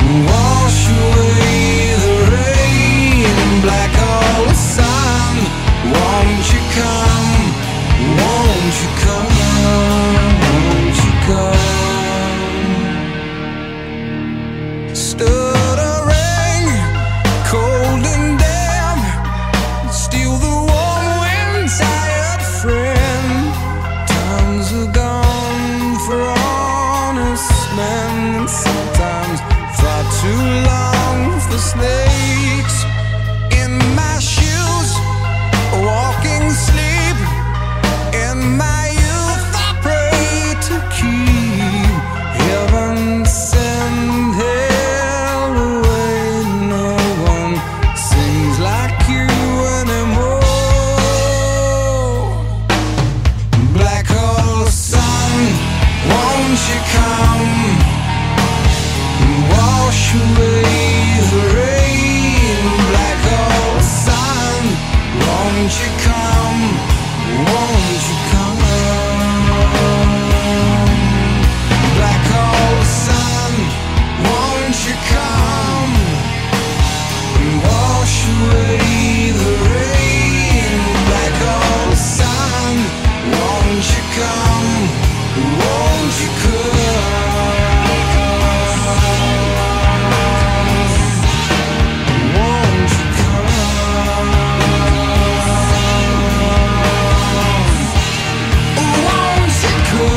wash away the rain, black hole sun. Won't you come? Won't you come? Won't you come? Stuttering, cold and damp, still the warm wind, tired friend. Times are gone for honest men, sometimes far too long for snakes. In my shoes, walking sleep. In my youth I pray to keep heaven send hell away. No one sings like you anymore. Black hole sun, won't you come? Wash away the rain, black hole sun. Won't you come? Won't you come? Black hole sun, won't you come? Wash away the rain, black hole sun. Won't you come? Won't you come? Won't you come? Won't you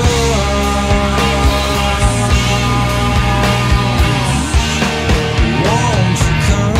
come? Won't you come?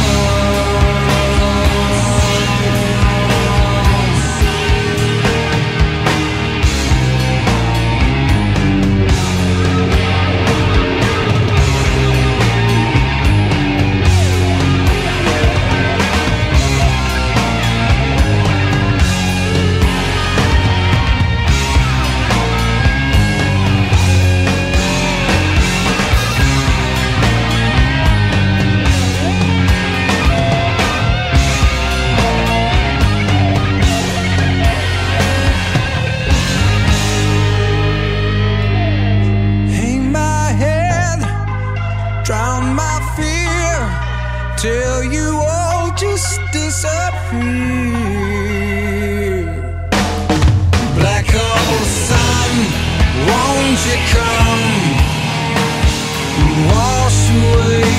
Hang my head, drown my fear, till you all just disappear. Black hole sun, won't you come? Wash away